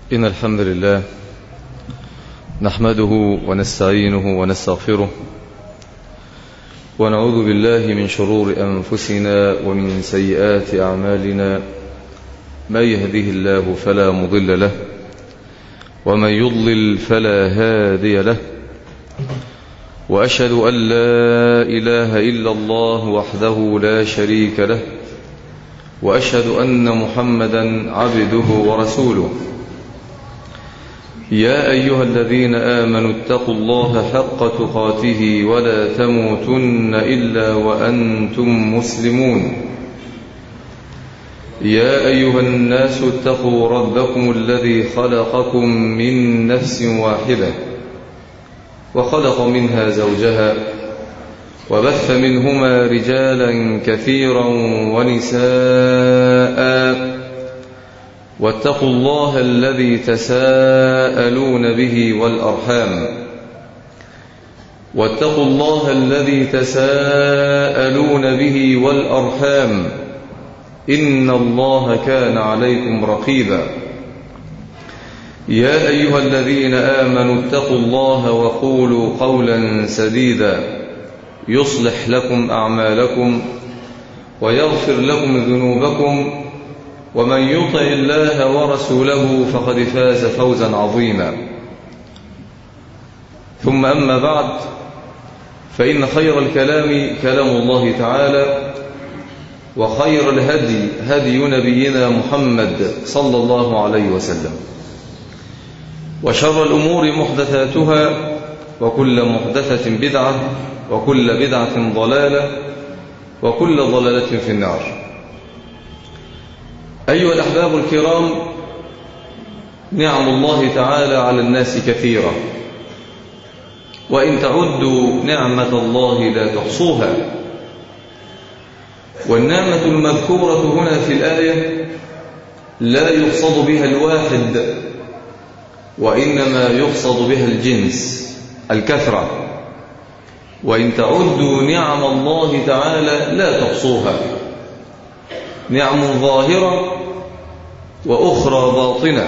إن الحمد لله نحمده ونستعينه ونستغفره ونعوذ بالله من شرور أنفسنا ومن سيئات أعمالنا. من يهده الله فلا مضل له ومن يضلل فلا هادي له، وأشهد أن لا إله إلا الله وحده لا شريك له، وأشهد أن محمدا عبده ورسوله. يا أيها الذين آمنوا اتقوا الله حق تقاته ولا تموتن إلا وأنتم مسلمون. يا أيها الناس اتقوا ربكم الذي خلقكم من نفس واحدة وخلق منها زوجها وبث منهما رجالا كثيرا ونساء، واتقوا الله الذي تساءلون به والأرحام واتقوا الله الذي تساءلون به والأرحام إن الله كان عليكم رقيبا. يا أيها الذين آمنوا اتقوا الله وقولوا قولا سديدا يصلح لكم أعمالكم ويغفر لكم ذنوبكم، ومن يطع الله ورسوله فقد فاز فوزا عظيما. ثم أما بعد، فإن خير الكلام كلام الله تعالى، وخير الهدي هدي نبينا محمد صلى الله عليه وسلم، وشر الأمور محدثاتها، وكل محدثة بدعة، وكل بدعة ضلالة، وكل ضلالة في النار. أيها الأحباب الكرام، نعم الله تعالى على الناس كثيرة، وإن تعدوا نعمة الله لا تحصوها. والنعمة المذكورة هنا في الآية لا يقصد بها الواحد، وإنما يقصد بها الجنس، الكثرة. وإن تعدوا نعم الله تعالى لا تحصوها، نعم ظاهرة وأخرى باطنة،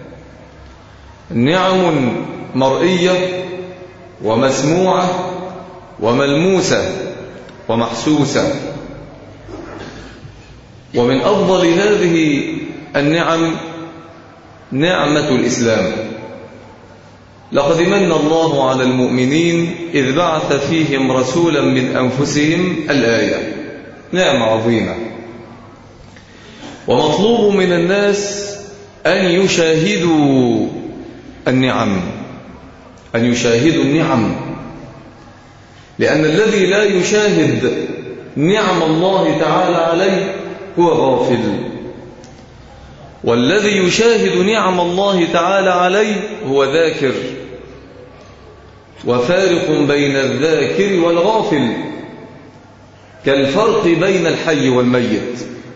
نعم مرئية ومسموعة وملموسة ومحسوسة. ومن أفضل هذه النعم نعمة الإسلام. لقد من الله على المؤمنين إذ بعث فيهم رسولا من أنفسهم، الآية نعمة عظيمة. ومطلوب من الناس أن يشاهدوا النعم، أن يشاهدوا النعم، لأن الذي لا يشاهد نعم الله تعالى عليه هو غافل، والذي يشاهد نعم الله تعالى عليه هو ذاكر. وفارق بين الذاكر والغافل كالفرق بين الحي والميت.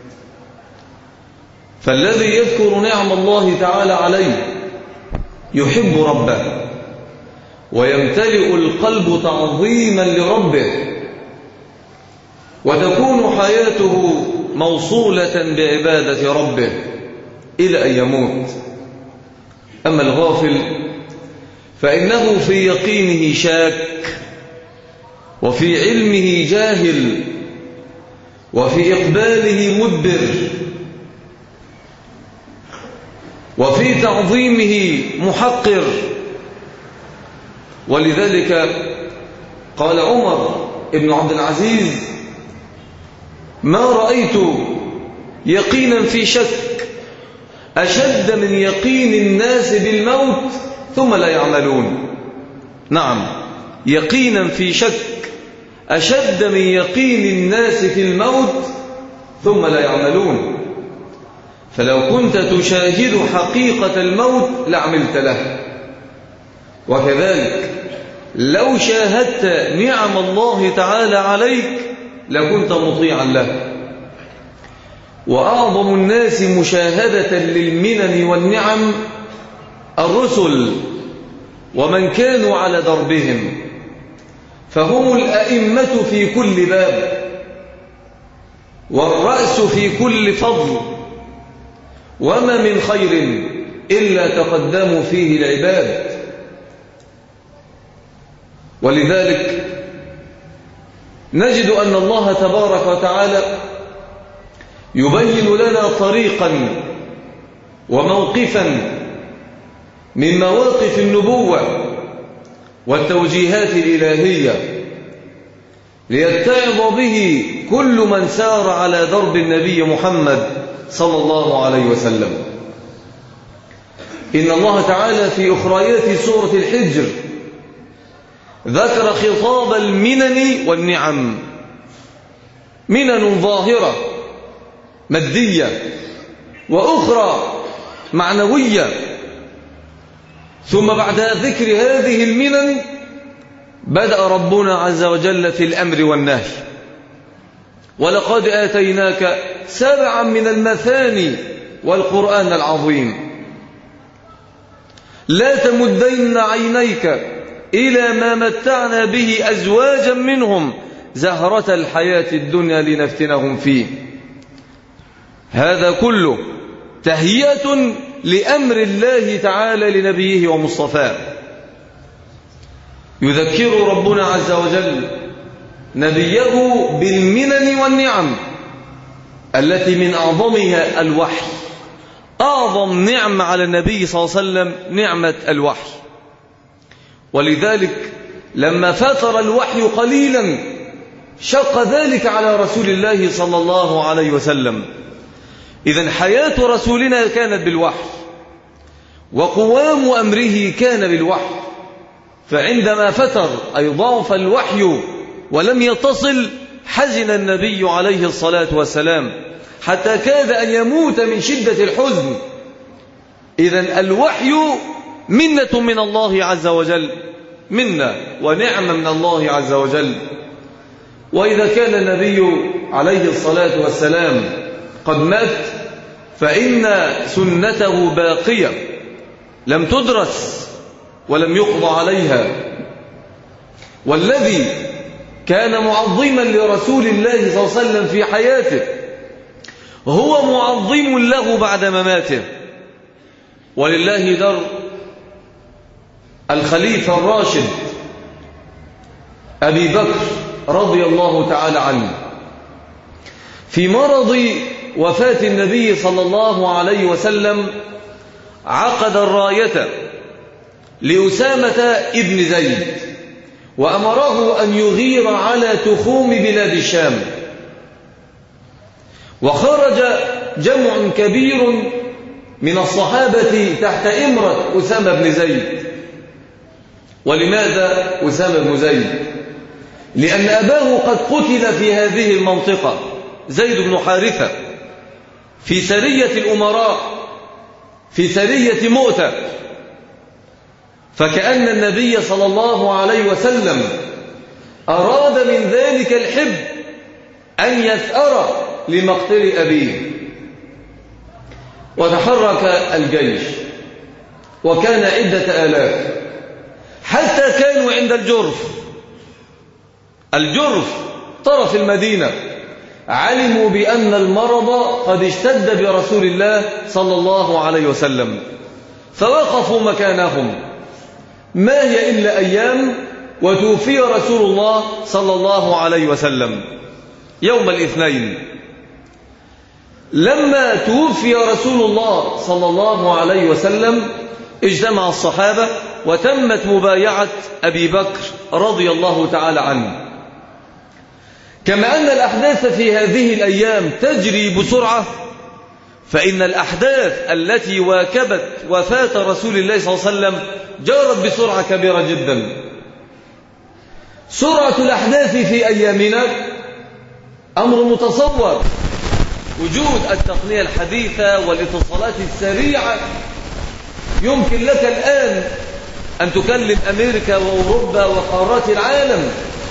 فالذي يذكر نعم الله تعالى عليه يحب ربه، ويمتلئ القلب تعظيما لربه، وتكون حياته موصولة بعبادة ربه إلى أن يموت. أما الغافل فإنه في يقينه شاك، وفي علمه جاهل، وفي إقباله مدبر، وفي تعظيمه محقر. ولذلك قال عمر بن عبد العزيز: ما رأيت يقينا في شك أشد من يقين الناس بالموت ثم لا يعملون. نعم، يقينا في شك أشد من يقين الناس في الموت ثم لا يعملون. فلو كنت تشاهد حقيقة الموت لعملت له. وكذلك لو شاهدت نعم الله تعالى عليك لكنت مطيعا له. وأعظم الناس مشاهدة للمنن والنعم الرسل ومن كانوا على دربهم، فهم الأئمة في كل باب، والرأس في كل فضل، وما من خير إلا تقدموا فيه العباد. ولذلك نجد أن الله تبارك وتعالى يبين لنا طريقا وموقفا من مواقف النبوة والتوجيهات الإلهية ليتعظ به كل من سار على درب النبي محمد صلى الله عليه وسلم. إن الله تعالى في أخريات سورة الحجر ذكر خطاب المنن والنعم، منن ظاهرة مادية وأخرى معنوية، ثم بعد ذكر هذه المنن بدأ ربنا عز وجل في الأمر والنهي. ولقد آتيناك 7 من المثاني والقرآن العظيم، لا تمدن عينيك إلى ما متعنا به أزواجا منهم زهرة الحياة الدنيا لنفتنهم فيه. هذا كله تهيئة لأمر الله تعالى لنبيه ومصطفاه. يذكر ربنا عز وجل نبيه بالمنن والنعم التي من أعظمها الوحي. أعظم نعمة على النبي صلى الله عليه وسلم نعمة الوحي. ولذلك لما فتر الوحي قليلا شق ذلك على رسول الله صلى الله عليه وسلم. إذن حياة رسولنا كانت بالوحي، وقوام أمره كان بالوحي. فعندما فتر أي ضعف الوحي ولم يتصل حزن النبي عليه الصلاة والسلام حتى كاد أن يموت من شدة الحزن. إذن الوحي منة من الله عز وجل، منة ونعمة من الله عز وجل. وإذا كان النبي عليه الصلاة والسلام قد مات فإن سنته باقية لم تدرس ولم يقضى عليها. والذي كان معظما لرسول الله صلى الله عليه وسلم في حياته هو معظم له بعد مماته. ولله در الخليفة الراشد أبي بكر رضي الله تعالى عنه في مرض وفاة النبي صلى الله عليه وسلم عقد الراية لأسامة ابن زيد وأمره أن يغير على تخوم بلاد الشام. وخرج جمع كبير من الصحابة تحت إمرة أسامة بن زيد. ولماذا أسامة بن زيد؟ لأن أباه قد قتل في هذه المنطقة، زيد بن حارثة، في سرية الأمراء، في سرية مؤتة. فكأن النبي صلى الله عليه وسلم أراد من ذلك الحب أن يثأر لمقتل أبيه. وتحرك الجيش وكان عدة آلاف حتى كانوا عند الجرف طرف المدينة. علموا بأن المرض قد اشتد برسول الله صلى الله عليه وسلم فوقفوا مكانهم. ما هي إلا أيام وتوفي رسول الله صلى الله عليه وسلم يوم الاثنين. لما توفي رسول الله صلى الله عليه وسلم اجتمع الصحابة وتمت مبايعة أبي بكر رضي الله تعالى عنه. كما أن الأحداث في هذه الأيام تجري بسرعة، فإن الأحداث التي واكبت وفاة رسول الله صلى الله عليه وسلم جرت بسرعة كبيرة جدا. سرعة الأحداث في أيامنا أمر متصور. وجود التقنية الحديثة والاتصالات السريعة يمكن لك الآن أن تكلم أمريكا وأوروبا وقارات العالم.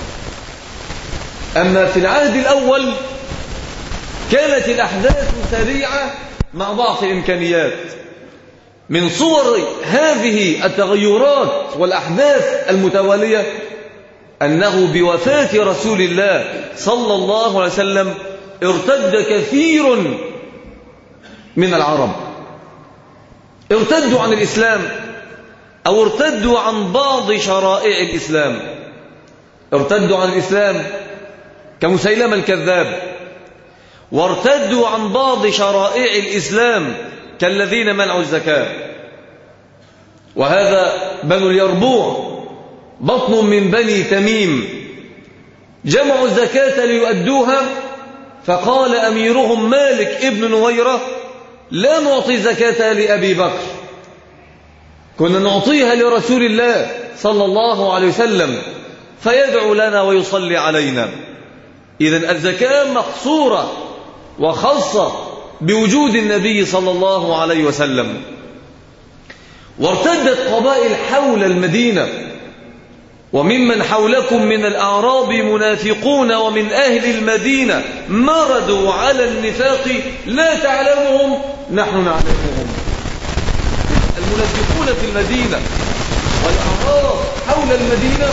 أما في العهد الأول كانت الأحداث سريعة مع ضعف الإمكانيات. من صور هذه التغيرات والأحداث المتوالية أنه بوفاة رسول الله صلى الله عليه وسلم ارتد كثير من العرب، ارتدوا عن الإسلام أو ارتدوا عن بعض شرائع الإسلام. ارتدوا عن الإسلام كمسيلمة الكذاب، وارتدوا عن بعض شرائع الإسلام كالذين منعوا الزكاة. وهذا بنو اليربوع بطن من بني تميم جمعوا الزكاة ليؤدوها، فقال أميرهم مالك ابن نويرة لا نعطي زكاة لأبي بكر، كنا نعطيها لرسول الله صلى الله عليه وسلم فيدعو لنا ويصلي علينا. إذن الزكاة مقصورة وخاصة بوجود النبي صلى الله عليه وسلم. وارتدت قبائل حول المدينة، وممن حولكم من الأعراب منافقون ومن أهل المدينة مردوا على النفاق لا تعلمهم نحن نعلمهم. المنافقون في المدينة والأعراب حول المدينة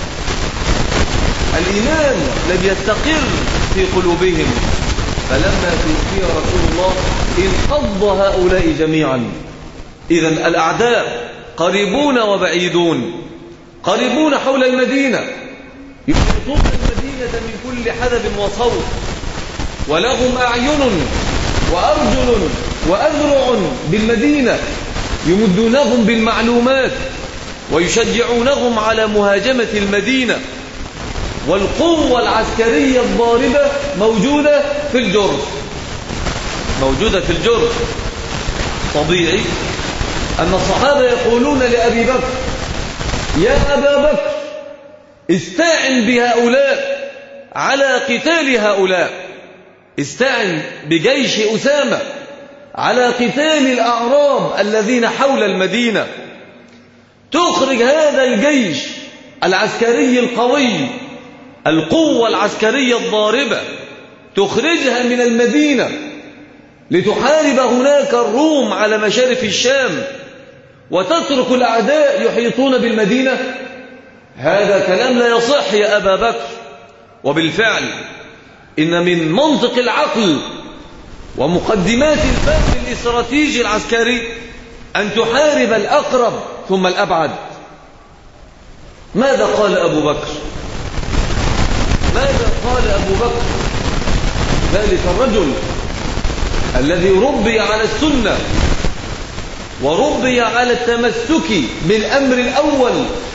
الإيمان لم يستقر في قلوبهم، فلما توفي رسول الله انقض هؤلاء جميعا. إذن الأعداء قريبون وبعيدون، قريبون حول المدينة يحيطون المدينة من كل حدب وصوت، ولهم أعين وأرجل وأذرع بالمدينة يمدونهم بالمعلومات ويشجعونهم على مهاجمة المدينة. والقوة العسكرية الضاربة موجودة في الجرف، موجودة في الجرف. طبيعي أن الصحابة يقولون لأبي بكر يا أبا بكر استعن بهؤلاء على قتال هؤلاء، استعن بجيش أسامة على قتال الأعراب الذين حول المدينة، تخرج هذا الجيش العسكري القوي، القوة العسكرية الضاربة، تخرجها من المدينة لتحارب هناك الروم على مشارف الشام، وتترك الأعداء يحيطون بالمدينة. هذا كلام لا يصح يا أبا بكر. وبالفعل إن من منطق العقل ومقدمات الفهم الاستراتيجي العسكري أن تحارب الأقرب ثم الأبعد. ماذا قال أبو بكر؟ ماذا قال أبو بكر ذلك الرجل الذي ربي على السنة وربي على التمسك بالأمر الأول،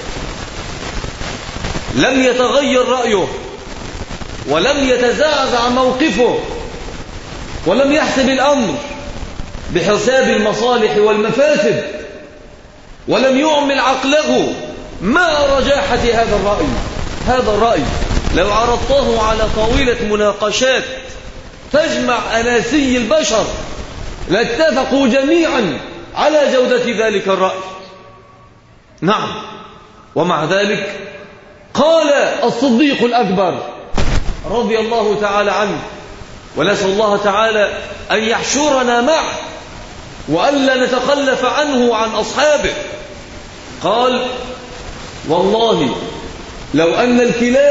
لم يتغير رأيه ولم يتزعزع موقفه ولم يحسب الأمر بحساب المصالح والمفاسد، ولم يعمل عقله مع رجاحة هذا الرأي. هذا الرأي لو عرضته على طاولة مناقشات تجمع أناسي البشر لاتفقوا جميعا على جودة ذلك الرأي. نعم، ومع ذلك قال الصديق الأكبر رضي الله تعالى عنه، ونسأل الله تعالى أن يحشرنا معه وألا نتخلف عنه وعن أصحابه، قال والله لو أن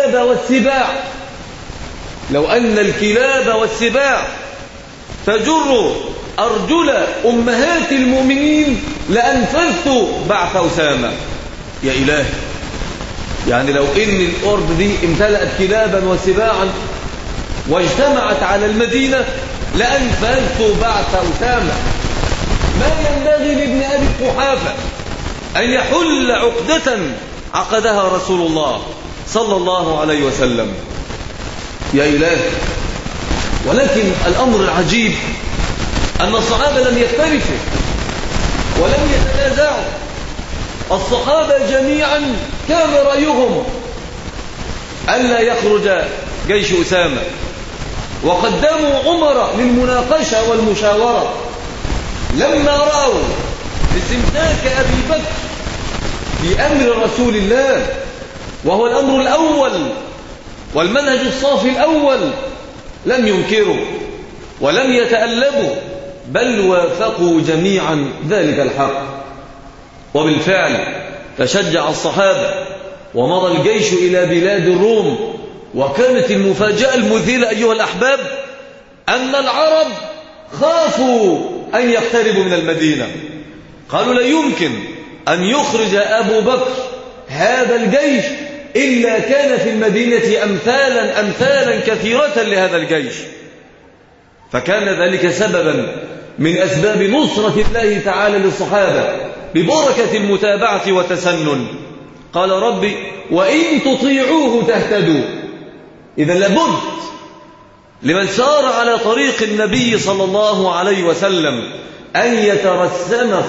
الكلاب والسباع تجر أرجل أمهات المؤمنين لأنفذت بعث أسامة. يا إلهي، يعني لو إن الأرض دي امتلأت كلابا وسباعا واجتمعت على المدينة لأنفذت بعث أسامة. ما ينبغي لابن أبي قحافة أن يحل عقدة عقدها رسول الله صلى الله عليه وسلم. يا إلهي، ولكن الأمر العجيب أن الصحابة لم يختلفوا ولم يتنازعوا. الصحابة جميعا كان رأيهم ألا يخرج جيش أسامة، وقدموا عمر للمناقشة والمشاورة. لما رأوا استمساك أبي بكر بأمر رسول الله وهو الأمر الأول والمنهج الصافي الأول لم ينكروا ولم يتألبوا، بل وافقوا جميعا ذلك الحق. وبالفعل تشجع الصحابة ومضى الجيش إلى بلاد الروم. وكانت المفاجأة المذهلة أيها الأحباب أن العرب خافوا أن يقتربوا من المدينة، قالوا لا يمكن أن يخرج أبو بكر هذا الجيش إلا كان في المدينة أمثالا كثيرة لهذا الجيش. فكان ذلك سببا من أسباب نصرة الله تعالى للصحابة ببركة المتابعة والتسنن. قال ربي وإن تطيعوه تهتدوا. إذا لابد لمن سار على طريق النبي صلى الله عليه وسلم أن يترسم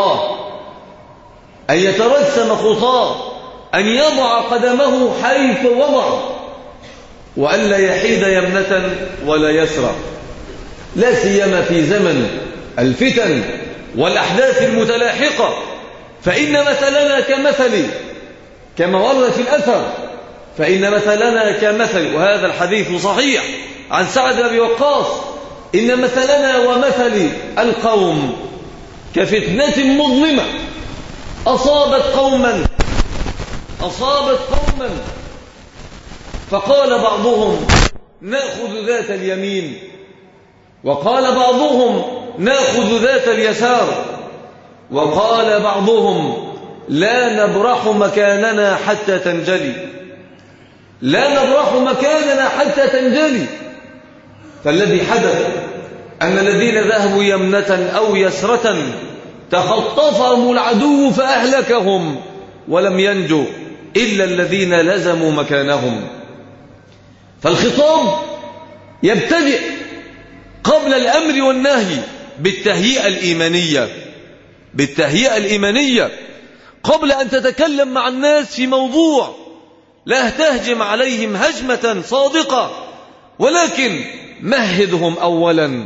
خطاه، أن يضع قدمه حيث وضع، وألا يحيد يمنة ولا يسرى، لا سيما في زمن الفتن والأحداث المتلاحقة. فإن مثلنا كمثل، كما ورد في الأثر، فإن مثلنا كمثل، وهذا الحديث صحيح عن سعد بن أبي وقاص، إن مثلنا ومثل القوم كفتنة مظلمة أصابت قوما فقال بعضهم نأخذ ذات اليمين، وقال بعضهم نأخذ ذات اليسار، وقال بعضهم لا نبرح مكاننا حتى تنجلي. فالذي حدث أن الذين ذهبوا يمنة أو يسرة تخطفهم العدو فأهلكهم، ولم ينجوا إلا الذين لزموا مكانهم. فالخطاب يبتدئ قبل الأمر والنهي بالتهيئة الإيمانية قبل أن تتكلم مع الناس في موضوع. لا تهجم عليهم هجمة صادقة، ولكن مهدهم أولا،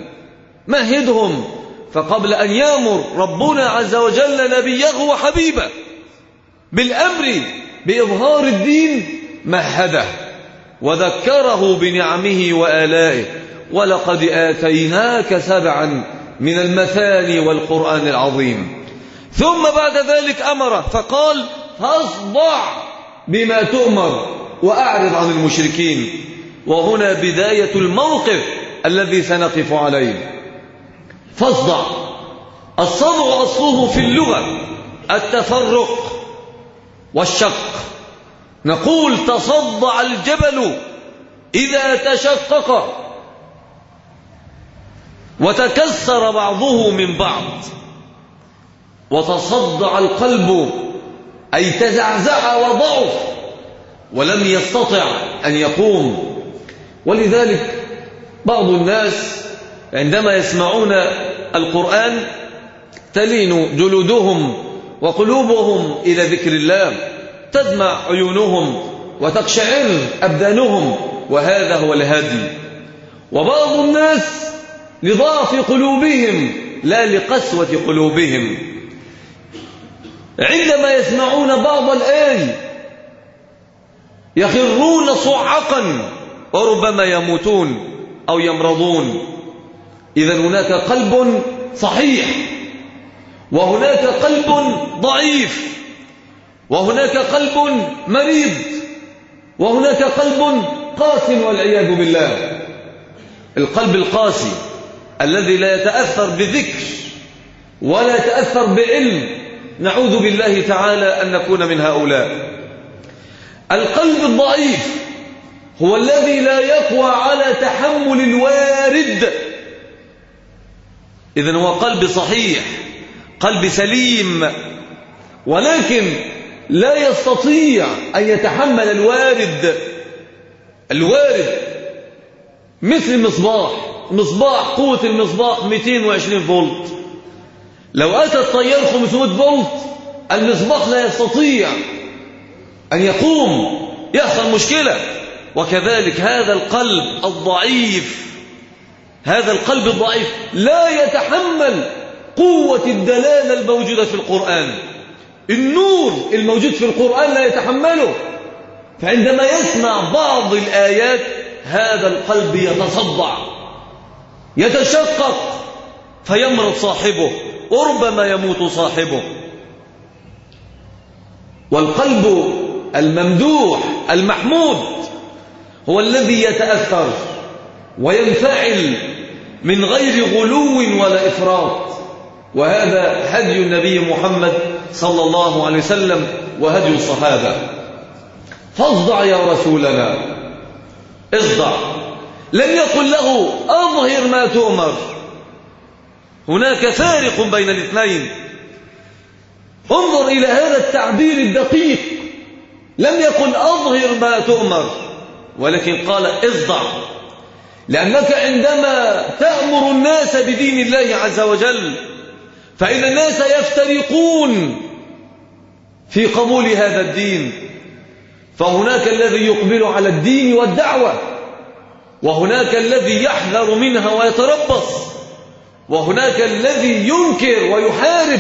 فقبل أن يأمر ربنا عز وجل نبيه وحبيبه بالأمر بإظهار الدين مهده وذكره بنعمه وآلائه. ولقد آتيناك 7 من المثاني والقرآن العظيم. ثم بعد ذلك أمره فقال فاصدع بما تؤمر وأعرض عن المشركين. وهنا بداية الموقف الذي سنقف عليه. فاصدع، الصدع أصله في اللغة التفرق والشق. نقول تصدع الجبل إذا تشقق وتكسر بعضه من بعض، وتصدع القلب أي تزعزع وضعف ولم يستطع أن يقوم. ولذلك بعض الناس عندما يسمعون القرآن تلين جلودهم وقلوبهم إلى ذكر الله، تدمع عيونهم وتقشعر أبدانهم، وهذا هو الهدي. وبعض الناس لضعف قلوبهم لا لقسوة قلوبهم، عندما يسمعون بعض الآية يخرون صعقا وربما يموتون أو يمرضون. إذن هناك قلب صحيح، وهناك قلب ضعيف، وهناك قلب مريض، وهناك قلب قاس والعياذ بالله. القلب القاسي الذي لا يتأثر بذكر ولا يتأثر بعلم، نعوذ بالله تعالى أن نكون من هؤلاء. القلب الضعيف هو الذي لا يقوى على تحمل الوارد. إذن هو قلب صحيح، قلب سليم، ولكن لا يستطيع أن يتحمل الوارد مثل مصباح قوة المصباح 220 فولت. لو أتى التيار 500 فولت المصباح لا يستطيع أن يقوم، يحصل مشكلة. وكذلك هذا القلب الضعيف لا يتحمل قوة الدلالة الموجودة في القرآن. النور الموجود في القرآن لا يتحمله. فعندما يسمع بعض الآيات هذا القلب يتصدع، يتشقق، فيمرض صاحبه وربما يموت صاحبه. والقلب الممدوح المحمود هو الذي يتأثر وينفعل من غير غلو ولا إفراط. وهذا هدي النبي محمد صلى الله عليه وسلم وهدي الصحابة. فاصدع يا رسولنا، اصدع. لم يقل له أظهر ما تؤمر، هناك فارق بين الاثنين. انظر إلى هذا التعبير الدقيق، لم يقل أظهر ما تؤمر، ولكن قال اصدع، لأنك عندما تأمر الناس بدين الله عز وجل فإن الناس يفترقون في قبول هذا الدين، فهناك الذي يقبل على الدين والدعوة، وهناك الذي يحذر منها ويتربص، وهناك الذي ينكر ويحارب.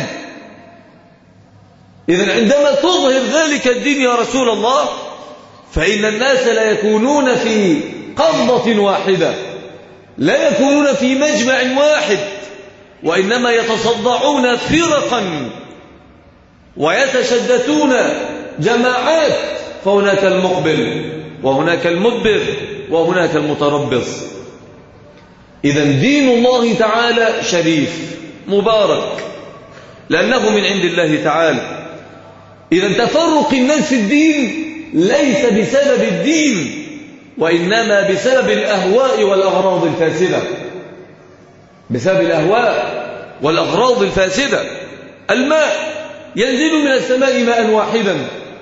إذن عندما تظهر ذلك الدين يا رسول الله فإن الناس لا يكونون في قبضة واحدة، لا يكونون في مجمع واحد، وإنما يتصدعون فرقا ويتشدتون جماعات، فهناك المقبل وهناك المدبر وهناك المتربص. إذن دين الله تعالى شريف مبارك لأنه من عند الله تعالى. إذن تفرق الناس في الدين ليس بسبب الدين، وإنما بسبب الأهواء والأغراض الفاسدة، بسبب الأهواء والأغراض الفاسدة. الماء ينزل من السماء ماء واحدا،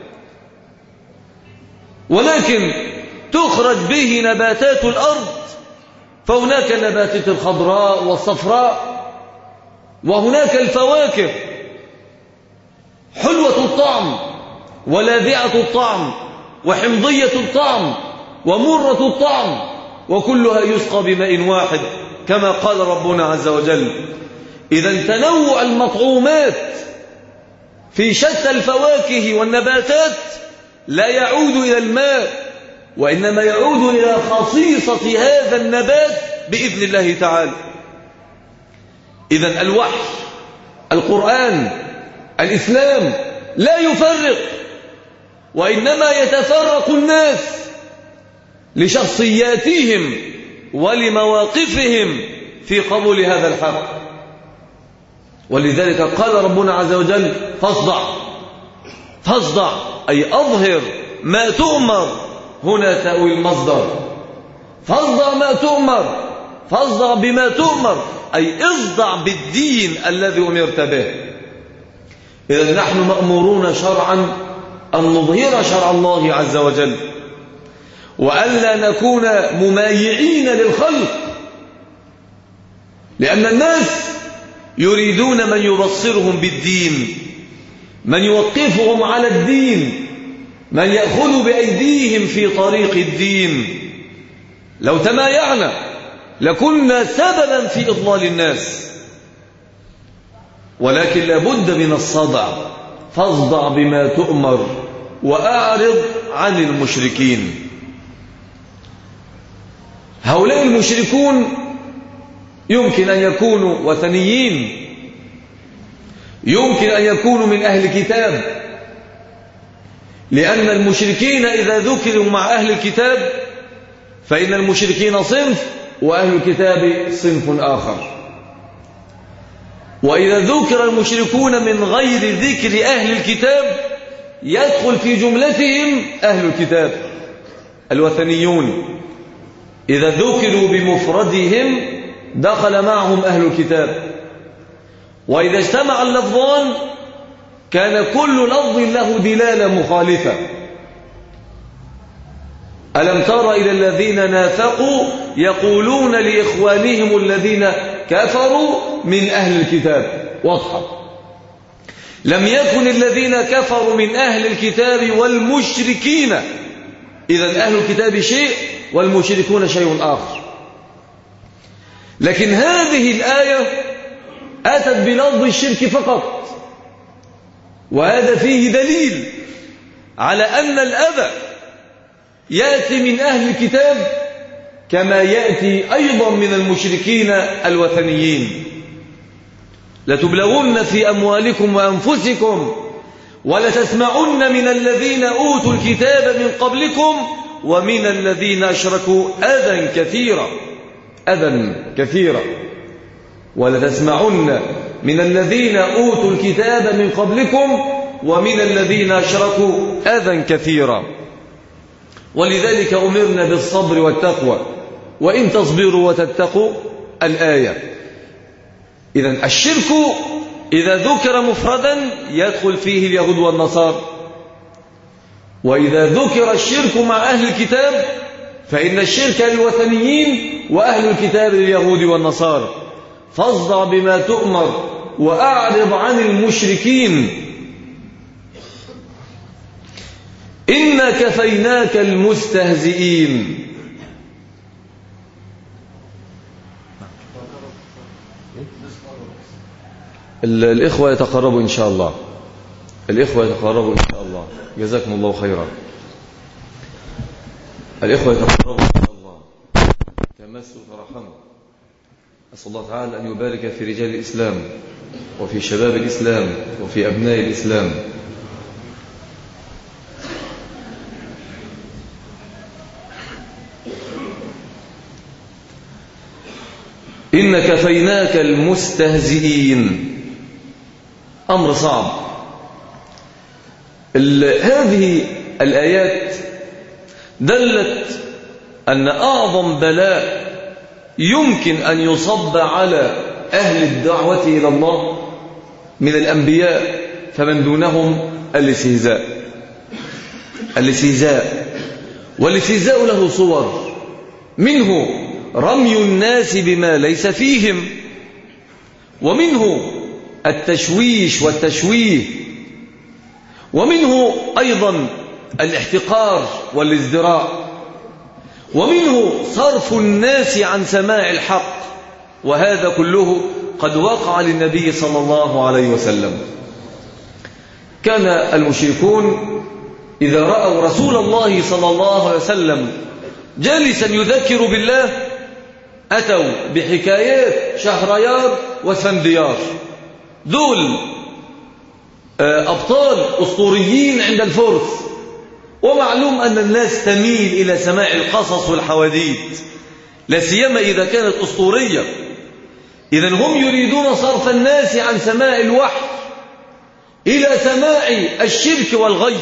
ولكن تخرج به نباتات الأرض، فهناك النباتات الخضراء والصفراء، وهناك الفواكه حلوة الطعم ولاذعة الطعم وحمضية الطعم ومرة الطعم، وكلها يسقى بماء واحد كما قال ربنا عز وجل. إذا تنوع المطعومات في شتى الفواكه والنباتات لا يعود إلى الماء، وإنما يعود إلى خصيصة هذا النبات بإذن الله تعالى. إذن الوحي، القرآن، الإسلام لا يفرق، وإنما يتفرق الناس لشخصياتهم ولمواقفهم في قبول هذا الحق. ولذلك قال ربنا عز وجل فاصدع، فاصدع أي أظهر ما تؤمر، هنا تأوي المصدر، فاصدع ما تؤمر، فاصدع بما تؤمر أي اصدع بالدين الذي أمرت به. إذن نحن مأمورون شرعا أن نظهر شرع الله عز وجل، وألا نكون ممايعين للخلق، لأن الناس يريدون من يبصرهم بالدين، من يوقفهم على الدين، من يأخذ بأيديهم في طريق الدين. لو تمايعنا لكنا سببا في إضلال الناس، ولكن لابد من الصدع، فاصدع بما تؤمر وأعرض عن المشركين. هؤلاء المشركون يمكن أن يكونوا وثنيين، يمكن أن يكونوا من أهل الكتاب، لأن المشركين إذا ذكروا مع أهل الكتاب فإن المشركين صنف وأهل الكتاب صنف آخر. وإذا ذكر المشركون من غير ذكر أهل الكتاب يدخل في جملتهم أهل الكتاب الوثنيون، إذا ذكروا بمفردهم دخل معهم أهل الكتاب. وإذا اجتمع اللفظان كان كل لفظ له دلالة مخالفة. ألم تر إلى الذين نافقوا يقولون لإخوانهم الذين كفروا من أهل الكتاب، واضحة. لم يكن الذين كفروا من أهل الكتاب والمشركين، إذن أهل الكتاب شيء والمشركون شيء آخر. لكن هذه الآية أتت بلفظ الشرك فقط، وهذا فيه دليل على أن الأذى يأتي من أهل الكتاب كما يأتي أيضا من المشركين الوثنيين. لتبلغن في أموالكم وأنفسكم ولتسمعن من الذين أوتوا الكتاب من قبلكم ومن الذين أشركوا أذى كثيرا، أذى كثيرا. ولتسمعن من الذين أوتوا الكتاب من قبلكم ومن الذين أشركوا أذى كثيرا ولذلك أمرنا بالصبر والتقوى وإن تصبروا وتتقوا الآية. إذن الشرك إذا ذكر مفردا يدخل فيه اليهود والنصارى، وإذا ذكر الشرك مع أهل الكتاب فإن الشرك للوثنيين وأهل الكتاب لليهود والنصارى. فاصدع بما تؤمر وأعرض عن المشركين إنا كفيناك المستهزئين. الإخوة يتقربوا إن شاء الله، الإخوة يتقربوا إن شاء الله، جزاكم الله خيرا. الإخوة يتقربوا إن شاء الله، تمسوا ترحموا. أسأل الله تعالى أن يبارك في رجال الإسلام وفي شباب الإسلام وفي أبناء الإسلام. إن كفيناك المستهزئين، أمر صعب. هذه الآيات دلت أن أعظم بلاء يمكن أن يصب على أهل الدعوة إلى الله من الأنبياء فمن دونهم الاستهزاء. والاستهزاء له صور، منه رمي الناس بما ليس فيهم، ومنه التشويش والتشويه، ومنه أيضا الاحتقار والازدراء، ومنه صرف الناس عن سماع الحق، وهذا كله قد وقع للنبي صلى الله عليه وسلم. كان المشركون إذا رأوا رسول الله صلى الله عليه وسلم جالسا يذكر بالله أتوا بحكايات شهريار وسفنديار، دول أبطال أسطوريين عند الفرس، ومعلوم أن الناس تميل إلى سماع القصص والحواديت لا سيما إذا كانت أسطورية. إذن هم يريدون صرف الناس عن سماع الوحي إلى سماع الشرك والغي،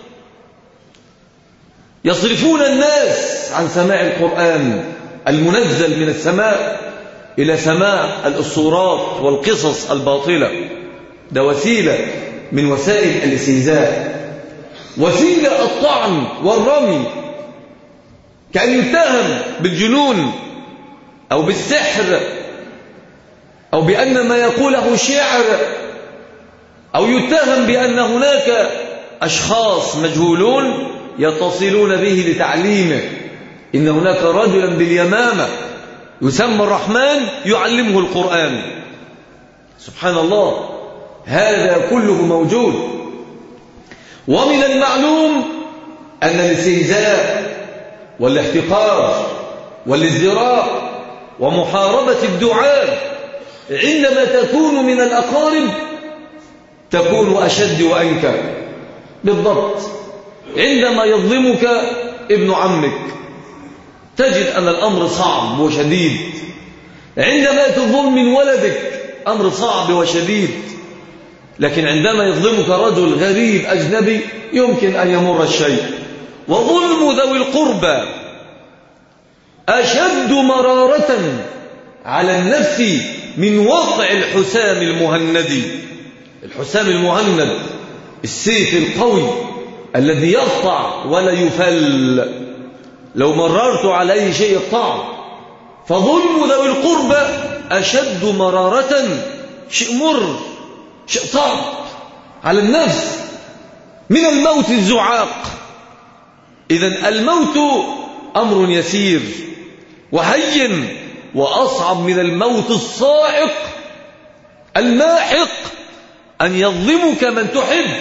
يصرفون الناس عن سماع القرآن المنزل من السماء إلى سماع الأسطورات والقصص الباطلة. ده وسيلة من وسائل الاستهزاء، وسيلة الطعن والرمي، كأن يتهم بالجنون أو بالسحر أو بأن ما يقوله شعر، أو يتهم بأن هناك أشخاص مجهولون يتصلون به لتعليمه. إن هناك رجلا باليمامة يسمى الرحمن يعلمه القرآن. سبحان الله، هذا كله موجود. ومن المعلوم أن الاستهزاء والاحتقار والازدراء ومحاربة الدعاء عندما تكون من الأقارب تكون أشد وأنكى. بالضبط عندما يظلمك ابن عمك تجد أن الأمر صعب وشديد، عندما تظلم من ولدك أمر صعب وشديد، لكن عندما يظلمك رجل غريب أجنبي يمكن أن يمر الشيء. وظلم ذوي القربى أشد مرارة على النفس من وقع الحسام المهندي. الحسام المهند، السيف القوي الذي يقطع ولا يفل، لو مررت عليه شيء يقطع. فظلم ذوي القربى أشد مرارة، شيء مر، شيء صعب على النفس من الموت الزعاق. إذن الموت أمر يسير وهين، وأصعب من الموت الصاعق الماحق أن يظلمك من تحب.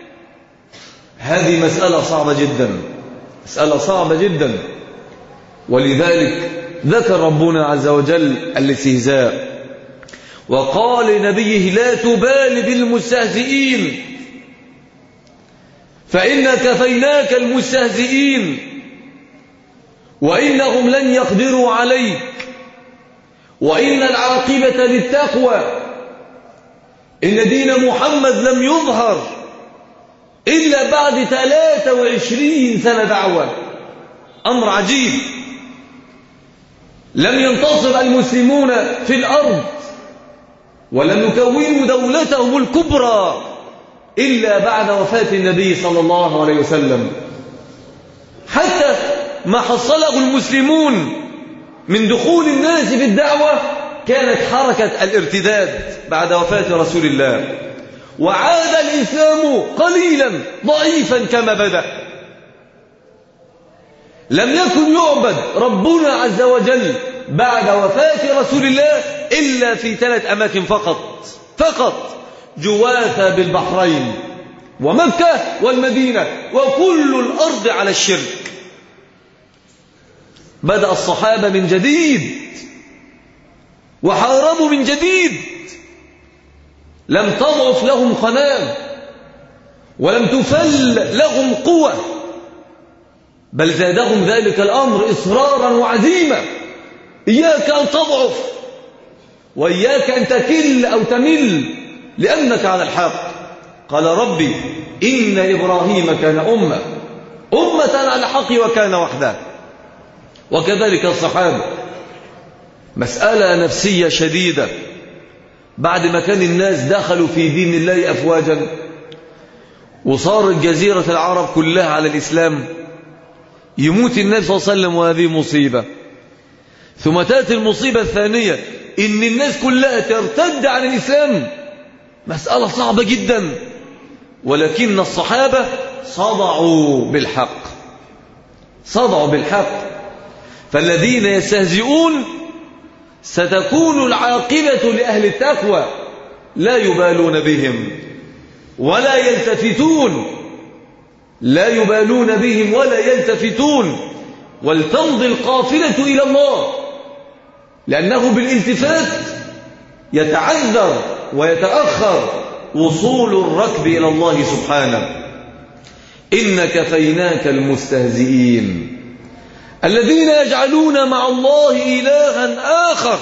هذه مسألة صعبة جدا، مسألة صعبة جدا. ولذلك ذكر ربنا عز وجل الاستهزاء، وقال لنبيه لا تبال بالمستهزئين فإنا كفيناك المستهزئين وإنهم لن يقدروا عليك وإن العاقبة للتقوى. إن دين محمد لم يظهر إلا بعد 23 سنة دعوة. أمر عجيب. لم ينتصر المسلمون في الأرض ولم يكونوا دولتهم الكبرى إلا بعد وفاة النبي صلى الله عليه وسلم. حتى ما حصله المسلمون من دخول الناس في الدعوة كانت حركة الارتداد بعد وفاة رسول الله، وعاد الإسلام قليلا ضعيفا كما بدأ. لم يكن يعبد ربنا عز وجل بعد وفاة رسول الله إلا في 3 أماكن فقط، جواثة بالبحرين ومكة والمدينة، وكل الأرض على الشرك. بدأ الصحابة من جديد وحاربوا من جديد. لم تضعف لهم قناة ولم تفل لهم قوة، بل زادهم ذلك الأمر إصرارا وعزيمة. إياك أن تضعف وإياك أن تكل أو تمل لأنك على الحق. قال ربي إن إبراهيم كان أمة على الحق وكان وحده. وكذلك الصحابة. مسألة نفسية شديدة. بعد ما كان الناس دخلوا في دين الله أفواجا وصارت جزيرة العرب كلها على الإسلام، يموت النبي صلى الله عليه وسلم وهذه مصيبة. ثم تأتي المصيبة الثانية إن الناس كلها ترتد عن الإسلام. مسألة صعبة جدا، ولكن الصحابة صدعوا بالحق. فالذين يستهزئون ستكون العاقبة لأهل التقوى، لا يبالون بهم ولا يلتفتون، ولتمضي القافلة إلى الله، لأنه بالالتفات يتعذر ويتأخر وصول الركب إلى الله سبحانه. إن كفيناك المستهزئين الذين يجعلون مع الله إلها آخر.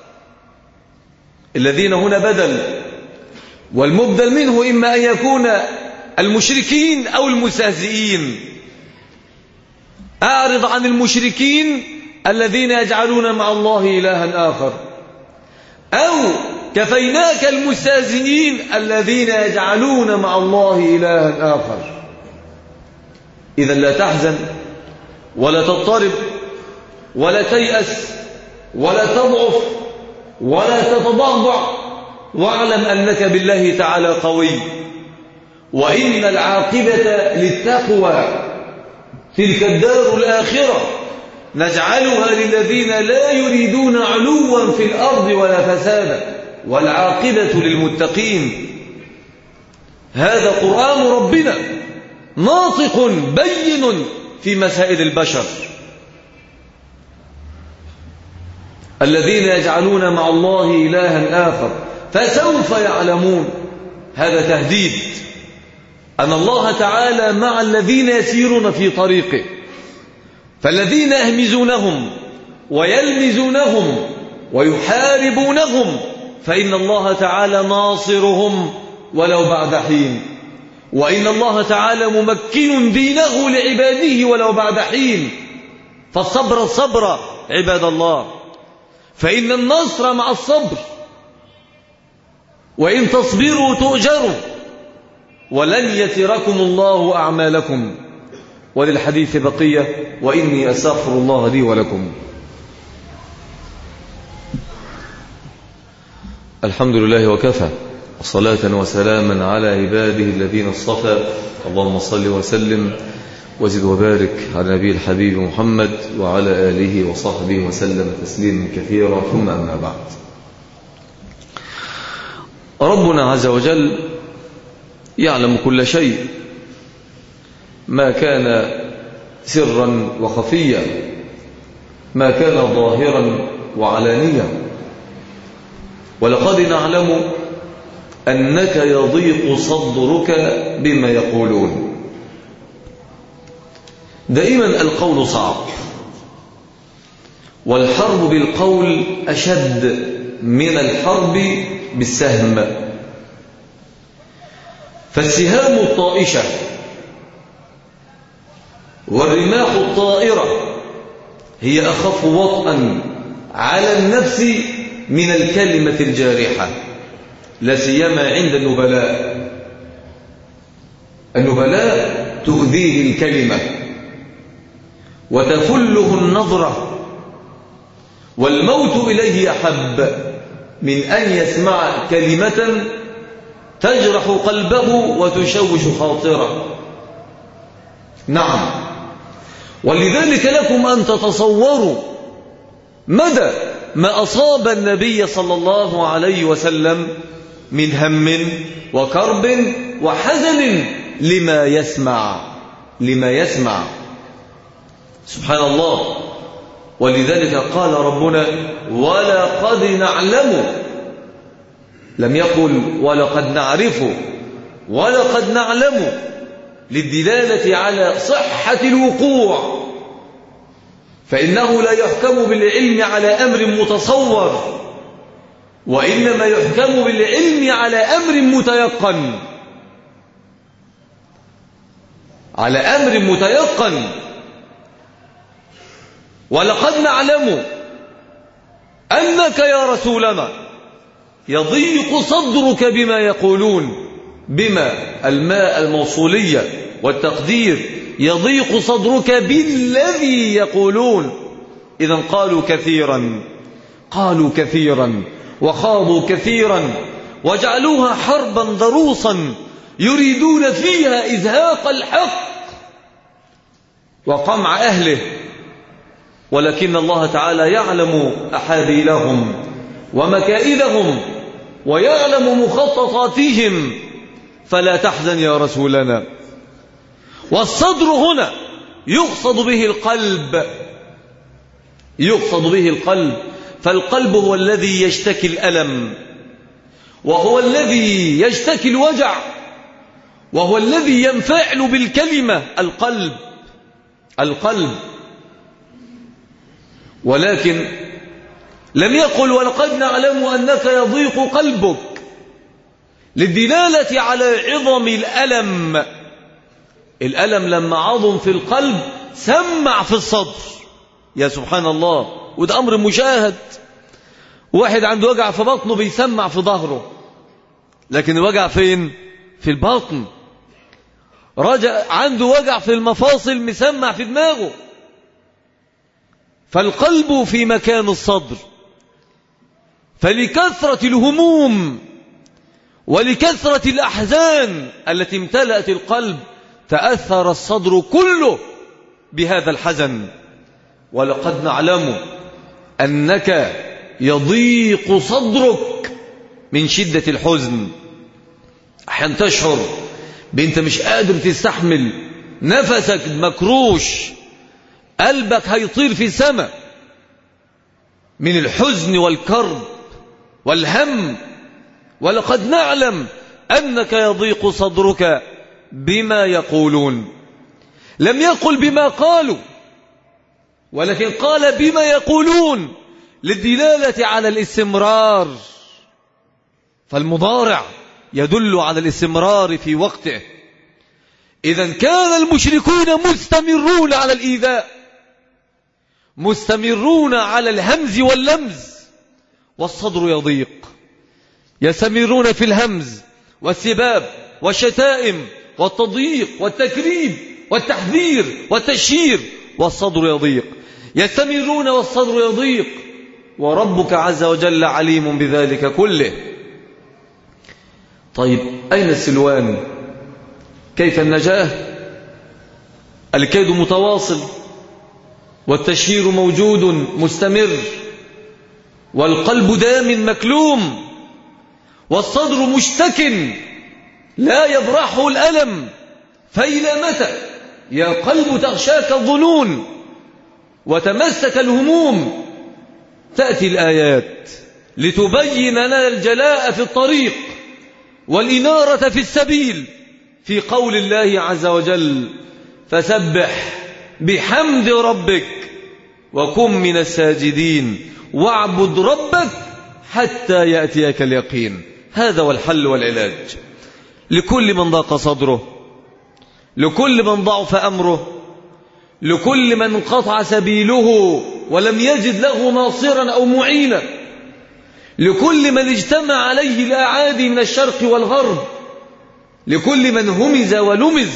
الذين هنا بدل، والمبدل منه إما أن يكون المشركين أو المستهزئين. أعرض عن المشركين الذين يجعلون مع الله إلها آخر، أو كفيناك المستهزئين الذين يجعلون مع الله إلها آخر. إذا لا تحزن ولا تضطرب ولا تيأس ولا تضعف ولا تتضعضع، واعلم أنك بالله تعالى قوي، وإن العاقبة للتقوى. تلك الدار الآخرة نجعلها للذين لا يريدون علوا في الأرض ولا فسادا، والعاقبة للمتقين. هذا قرآن ربنا ناطق بين في مسائل البشر. الذين يجعلون مع الله إلها آخر فسوف يعلمون. هذا تهديد أن الله تعالى مع الذين يسيرون في طريقه، فالذين يهمزونهم ويلمزونهم ويحاربونهم فإن الله تعالى ناصرهم ولو بعد حين، وإن الله تعالى ممكن دينه لعباده ولو بعد حين. فالصبر عباد الله، فإن النصر مع الصبر، وإن تصبروا تؤجروا، ولن يتركم الله أعمالكم. وللحديث بقية، وإني أستغفر الله لي ولكم. الحمد لله وكفى، صلاة وسلاما على عباده الذين اصطفى. اللهم صل وسلم وزد وبارك على نبي الحبيب محمد وعلى آله وصحبه وسلم تسليما كثيرا. ثم أما بعد، ربنا عز وجل يعلم كل شيء، ما كان سرا وخفيا، ما كان ظاهرا وعلانيا. ولقد نعلم أنك يضيق صدرك بما يقولون. دائما القول صعب، والحرب بالقول أشد من الحرب بالسهم. فالسهام الطائشة والرماح الطائرة هي أخف وطئا على النفس من الكلمة الجارحة، لا سيما عند النبلاء. النبلاء تؤذيه الكلمة وتفله النظرة، والموت إليه أحب من أن يسمع كلمة تجرح قلبه وتشوش خاطره. نعم، ولذلك لكم أن تتصوروا مدى ما أصاب النبي صلى الله عليه وسلم من هم وكرب وحزن لما يسمع سبحان الله. ولذلك قال ربنا ولقد نعلم، لم يقل ولقد نعرف، ولقد نعلم للدلالة على صحة الوقوع، فإنه لا يحكم بالعلم على أمر متصور، وإنما يحكم بالعلم على أمر متيقن، على أمر متيقن. ولقد نعلم أنك يا رسولنا يضيق صدرك بما يقولون، بما الماء الموصولية والتقدير، يضيق صدرك بالذي يقولون. إذن قالوا كثيرا وخاضوا كثيرا وجعلوها حربا ضروسا يريدون فيها إزهاق الحق وقمع أهله، ولكن الله تعالى يعلم أحابيلهم ومكائدهم ويعلم مخططاتهم، فلا تحزن يا رسولنا. والصدر هنا يقصد به القلب، فالقلب هو الذي يشتكي الألم، وهو الذي يشتكي الوجع، وهو الذي ينفعل بالكلمة. القلب. ولكن لم يقل ولقد نعلم أنك يضيق قلبك للدلالة على عظم الألم. الألم لما عظم في القلب سمع في الصدر، يا سبحان الله، وده أمر مشاهد. واحد عنده وجع في بطنه بيسمع في ظهره، لكن الوجع فين؟ في البطن. عنده وجع في المفاصل مسمع في دماغه. فالقلب في مكان الصدر، فلكثرة الهموم ولكثرة الأحزان التي امتلأت القلب تأثر الصدر كله بهذا الحزن. ولقد نعلم أنك يضيق صدرك من شدة الحزن. أحيانا تشعر بأنت مش قادر تستحمل، نفسك مكروش، قلبك هيطير في السماء من الحزن والكرب والهم. ولقد نعلم أنك يضيق صدرك بما يقولون. لم يقل بما قالوا، ولكن قال بما يقولون للدلالة على الاستمرار، فالمضارع يدل على الاستمرار في وقته. إذن كان المشركون مستمرون على الإيذاء، مستمرون على الهمز واللمز، والصدر يضيق، يستمرون في الهمز والسباب والشتائم والتضييق والتكريب والتحذير والتشهير، والصدر يضيق، يستمرون والصدر يضيق، وربك عز وجل عليم بذلك كله. طيب أين السلوان؟ كيف النجاة؟ الكيد متواصل، والتشهير موجود مستمر، والقلب دام مكلوم، والصدر مشتكن لا يبرحه الألم. فإلى متى يا قلب تغشاك الظنون وتمسك الهموم؟ تأتي الآيات لتبين لنا الجلاء في الطريق والإنارة في السبيل، في قول الله عز وجل فسبح بحمد ربك وكن من الساجدين واعبد ربك حتى يأتيك اليقين. هذا هو الحل والعلاج. لكل من ضاق صدره، لكل من ضعف أمره، لكل من انقطع سبيله ولم يجد له ناصرا أو معينا، لكل من اجتمع عليه الأعادي من الشرق والغرب، لكل من همز ولمز،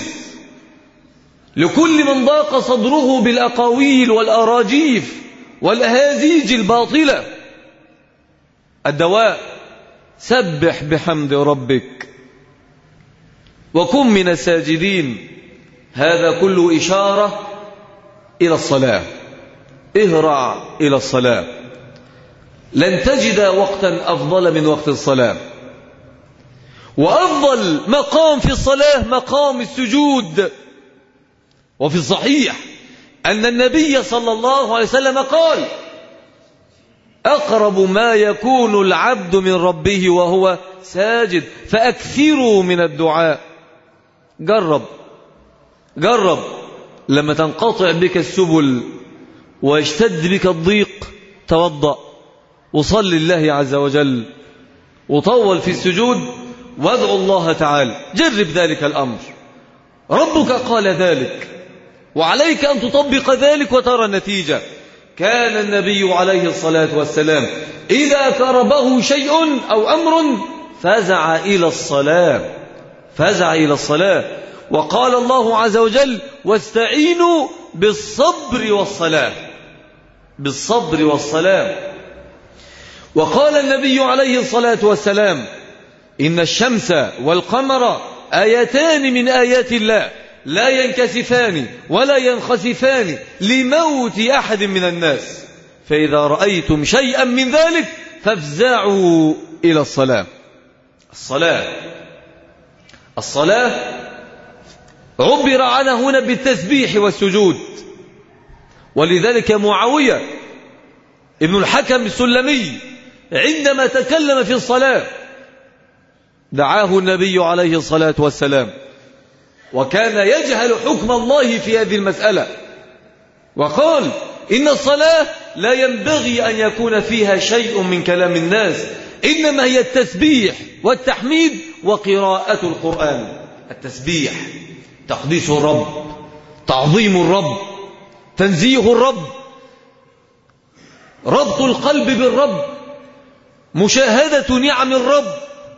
لكل من ضاق صدره بالأقاويل والأراجيف والأهازيج الباطلة. الدواء: سبح بحمد ربك وكن من الساجدين. هذا كله إشارة إلى الصلاة. اهرع إلى الصلاة، لن تجد وقتا أفضل من وقت الصلاة. وأفضل مقام في الصلاة مقام السجود. وفي الصحيح أن النبي صلى الله عليه وسلم قال: أقرب ما يكون العبد من ربه وهو ساجد فأكثروا من الدعاء. جرب لما تنقطع بك السبل ويشتد بك الضيق، توضأ وصل الله عز وجل وطول في السجود وادعو الله تعالى. جرب ذلك الأمر، ربك قال ذلك وعليك أن تطبق ذلك وترى النتيجة. كان النبي عليه الصلاة والسلام إذا كربه شيء أو أمر فزع إلى الصلاة. وقال الله عز وجل: واستعينوا بالصبر والصلاة. وقال النبي عليه الصلاة والسلام: إن الشمس والقمر آيتان من آيات الله لا ينكسفان ولا ينخسفان لموت أحد من الناس، فإذا رأيتم شيئا من ذلك فافزعوا إلى الصلاة. الصلاة عبر عنها هنا بالتسبيح والسجود. ولذلك معاوية ابن الحكم السلمي عندما تكلم في الصلاة دعاه النبي عليه الصلاة والسلام، وكان يجهل حكم الله في هذه المسألة، وقال: إن الصلاة لا ينبغي أن يكون فيها شيء من كلام الناس، إنما هي التسبيح والتحميد وقراءة القرآن. التسبيح تقديس الرب، تعظيم الرب، تنزيه الرب، ربط القلب بالرب، مشاهدة نعم الرب،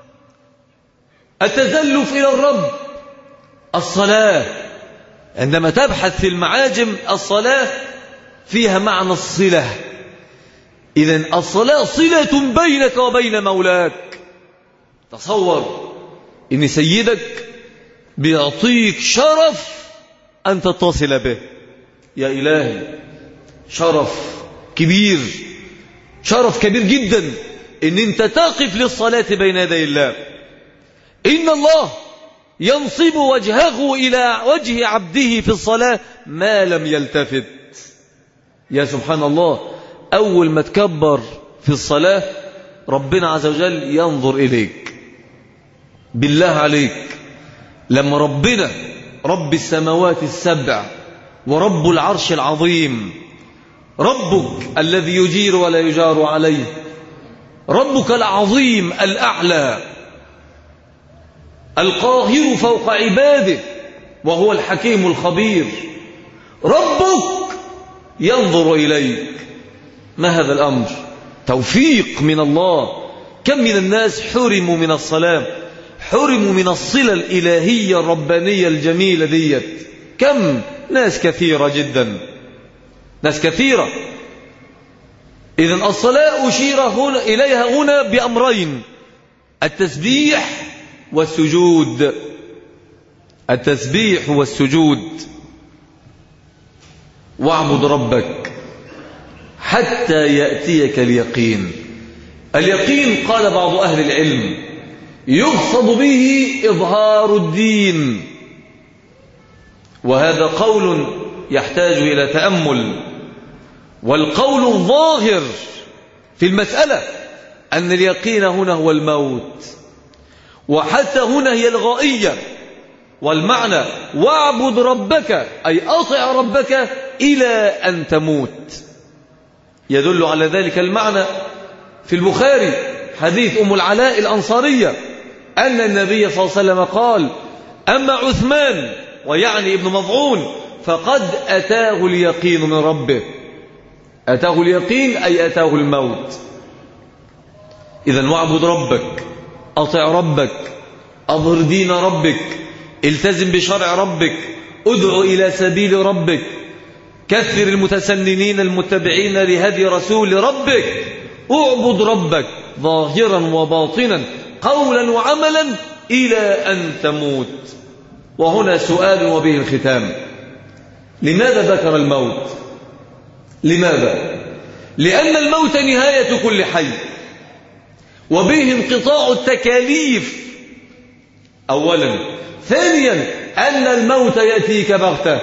التزلف إلى الرب. الصلاة عندما تبحث في المعاجم الصلاة فيها معنى الصلة. إذن الصلاة صلة بينك وبين مولاك. تصور إن سيدك بيعطيك شرف أن تتصل به. يا إلهي، شرف كبير جدا إن أنت تقف للصلاة بين يدي الله. إن الله ينصب وجهه إلى وجه عبده في الصلاة ما لم يلتفت. يا سبحان الله، أول ما تكبر في الصلاة ربنا عز وجل ينظر إليك. بالله عليك، لما ربنا رب السماوات السبع ورب العرش العظيم، ربك الذي يجير ولا يجار عليه، ربك العظيم الأعلى القاهر فوق عباده وهو الحكيم الخبير، ربك ينظر إليك. ما هذا الأمر؟ توفيق من الله. كم من الناس حرموا من الصلاة، حرموا من الصلة الإلهية الربانية الجميلة ديت. كم ناس كثيرة جدا، ناس كثيرة. إذن الصلاة أشير إليها هنا بأمرين: التسبيح والسجود. التسبيح والسجود. واعبد ربك حتى يأتيك اليقين. اليقين قال بعض أهل العلم يقصد به إظهار الدين، وهذا قول يحتاج إلى تأمل. والقول الظاهر في المسألة أن اليقين هنا هو الموت، وحتى هنا هي الغائية. والمعنى واعبد ربك أي أطع ربك إلى أن تموت. يدل على ذلك المعنى في البخاري حديث أم العلاء الأنصارية أن النبي صلى الله عليه وسلم قال: أما عثمان، ويعني ابن مظعون، فقد أتاه اليقين من ربه. أتاه اليقين أي أتاه الموت. إذن واعبد ربك، أطع ربك، أظهر دين ربك، التزم بشرع ربك، ادعو إلى سبيل ربك، كثر المتسننين المتبعين لهدي رسول ربك، اعبد ربك ظاهرا وباطنا قولا وعملا إلى أن تموت. وهنا سؤال وبه الختام: لماذا ذكر الموت؟ لماذا؟ لأن الموت نهاية كل حي، وبه انقطاع التكاليف أولا. ثانيا أن الموت يأتيك بغتة.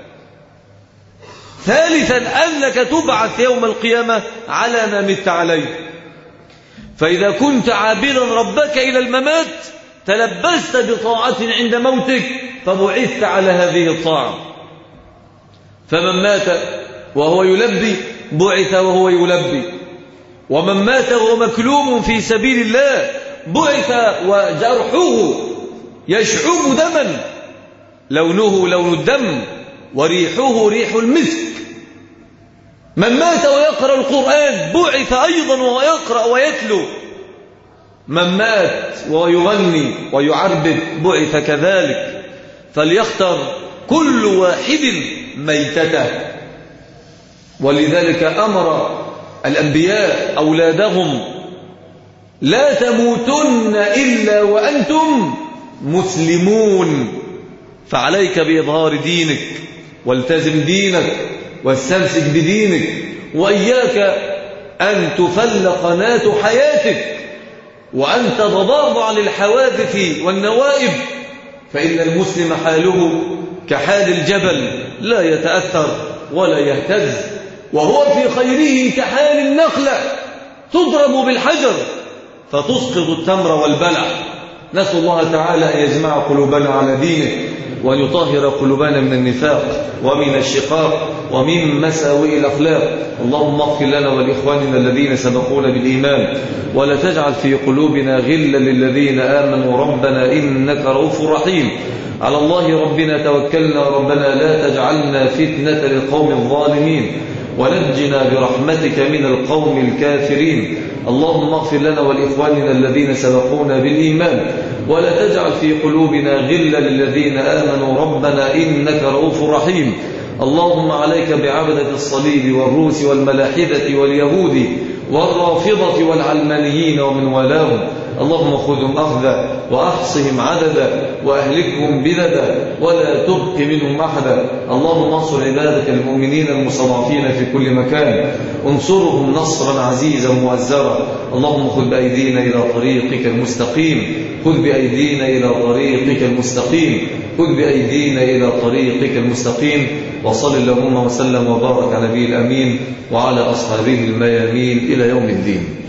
ثالثا أنك تبعث يوم القيامة على ما مت عليه. فإذا كنت عابدا ربك إلى الممات تلبست بطاعة عند موتك فبعثت على هذه الطاعة. فمن مات وهو يلبي بعث وهو يلبي، ومن مات وهو مكلوم في سبيل الله بعث وجرحه يشعب دما، لونه لون الدم وريحه ريح المسك. من مات ويقرأ القرآن بعث أيضا وهو يقرأ ويتلو. من مات وهو يغني ويعربد بعث كذلك. فليختر كل واحد ميتته. ولذلك أمر الأنبياء أولادهم: لا تموتن إلا وأنتم مسلمون. فعليك بإظهار دينك، والتزم دينك، واستمسك بدينك، وإياك أن تفل قناة حياتك وأن تتضاد عن الحوادث والنوائب، فإن المسلم حاله كحال الجبل لا يتأثر ولا يهتز، وهو في خيره كحال النخلة تضرب بالحجر فتسقط التمر والبلع. نسأل الله تعالى أن يجمع قلوبنا على دينه، وأن يطهر قلوبنا من النفاق ومن الشقاق ومن مساوئ الأخلاق. اللهم اغفر لنا ولإخواننا الذين سبقونا بالإيمان، ولا تجعل في قلوبنا غلا للذين آمنوا ربنا إنك رؤوف رحيم. على الله ربنا توكلنا، ربنا لا تجعلنا فتنة للقوم الظالمين، ونجنا برحمتك من القوم الكافرين. اللهم اغفر لنا ولإخواننا الذين سبقونا بالإيمان، ولا تجعل في قلوبنا غلا للذين آمنوا ربنا إنك رؤوف رحيم. اللهم عليك بعبدة الصليب والروس والملاحدة واليهود والرافضة والعلمانيين ومن والاهم. اللهم خذهم أخذا وأحصهم عددا وأهلكهم بلدا ولا تبق منهم أحدا. اللهم انصر عبادك المؤمنين المستضعفين في كل مكان، انصرهم نصرا عزيزا مؤزرا. اللهم خذ بأيدينا إلى طريقك المستقيم، خذ بأيدينا إلى طريقك المستقيم، خذ بأيدينا إلى طريقك المستقيم. وصل اللهم وسلم وبارك على نبي الأمين وعلى أصحابه الميامين إلى يوم الدين.